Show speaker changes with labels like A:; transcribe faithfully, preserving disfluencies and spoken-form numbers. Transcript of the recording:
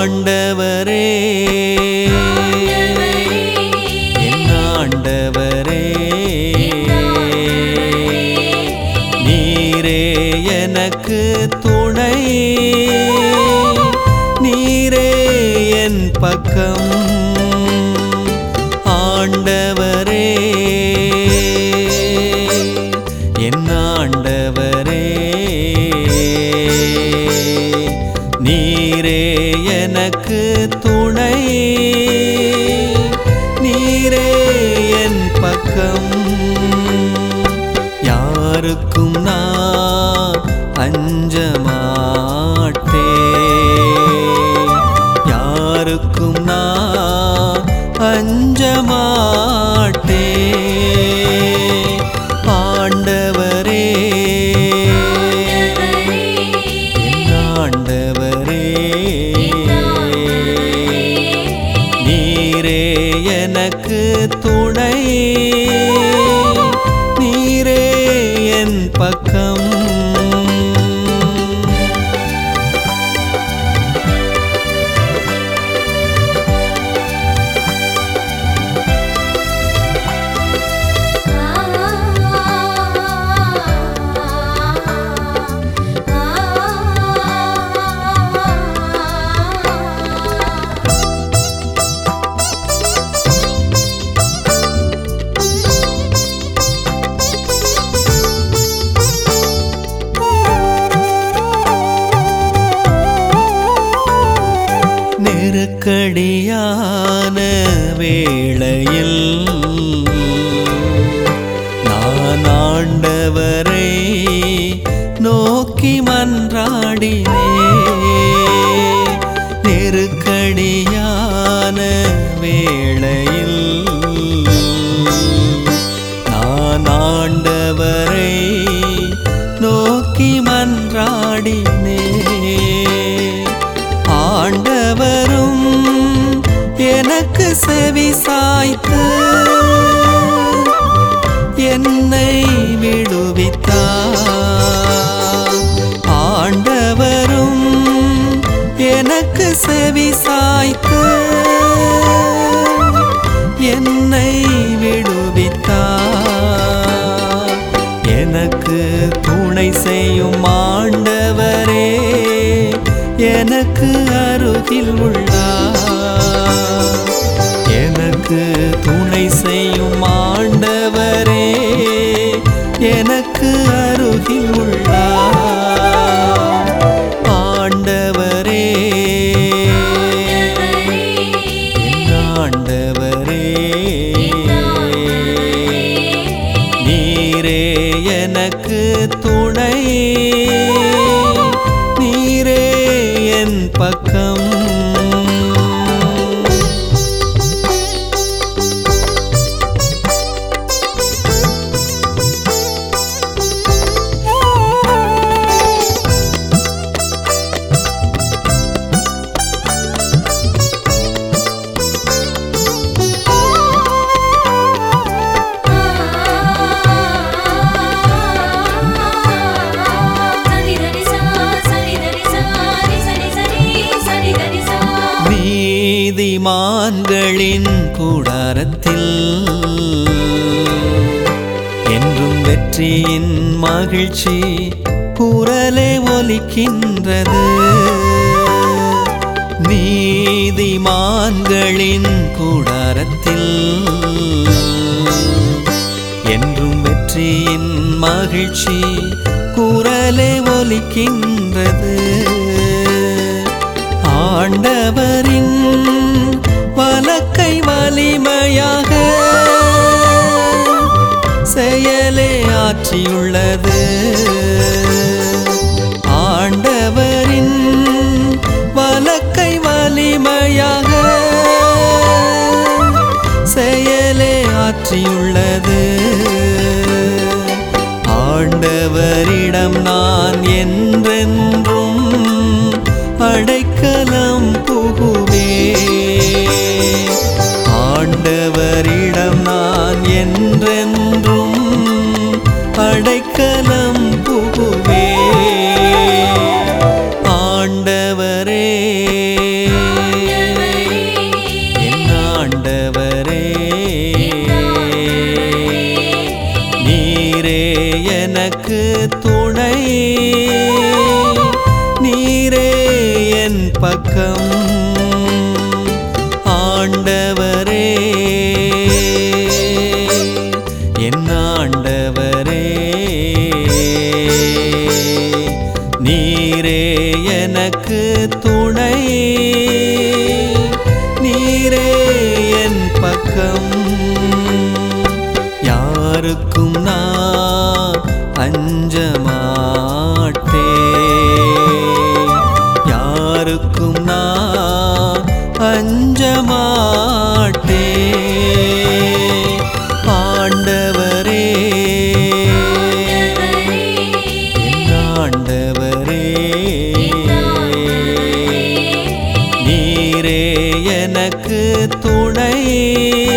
A: ஆண்டவரே என் ஆண்டவரே நீரே எனக்கு துணை நீரே என் பக்கம் ஆண்டவரே என் ஆண்டவரே நீரே எனக்கு துணை நீரே என் பக்கம் யாருக்கும் நான் அஞ்ச மாட்டேன் யாருக்கும் நான் அஞ்ச மாட்டேன் ஆண்டவரே என் ஆண்டவரே நீரே எனக்கு துணை நீரே என் பக்கம் நெருக்கடியான வேளையில் நான் ஆண்டவரை நோக்கி மன்றாடினேன் நெருக்கடியான வேளையில் நான் ஆண்டவரை நோக்கி மன்றாடினேன் ஆண்டவரும் எனக்கு செவி சாய்த்து என்னை விடுவித்தார் ஆண்டவரும் எனக்கு செவி சாய்த்து என்னை விடுவித்தார் எனக்கு துணை செய்யும் ஆண்டவரே எனக்கு அருகில் உள்ளார் எனக்கு துணை செய்யும் ஆண்டவரே எனக்கு அருகில் உள்ளார் ஆண்டவரே என் ஆண்டவரே நீரே எனக்கு துணை நீரே என் பக்கம் நீதிமான்களின் கூடாரத்தில் என்றும் வெற்றியின் மகிழ்ச்சி குரலே ஒலிக்கின்றது நீதிமான்களின் கூடாரத்தில் என்றும் வெற்றியின் மகிழ்ச்சி குரலே ஒலிக்கின்றது ஆண்டவரின் வலக்கை வலிமையாக செயலே ஆற்றியுள்ளது ஆண்டவரின் வலக்கை வலிமையாக செயலே ஆற்றியுள்ளது ஆண்டவரிடம் நான் என்றென்றும் அடைக்கலம் புகுவே ஆண்டவரிடம் நான் என்றென்றும் அடைக்கலம் புகுவே ஆண்டவரே ஆண்டவரே என் ஆண்டவரே நீரே எனக்கு துணை நீரே என் பக்கம் யாருக்கும் நான் அஞ்ச மாட்டேன் யாருக்கும் நான் அஞ்ச மாட்டேன் ஆண்டவரே என் ஆண்டவரே நீரே எனக்கு துணை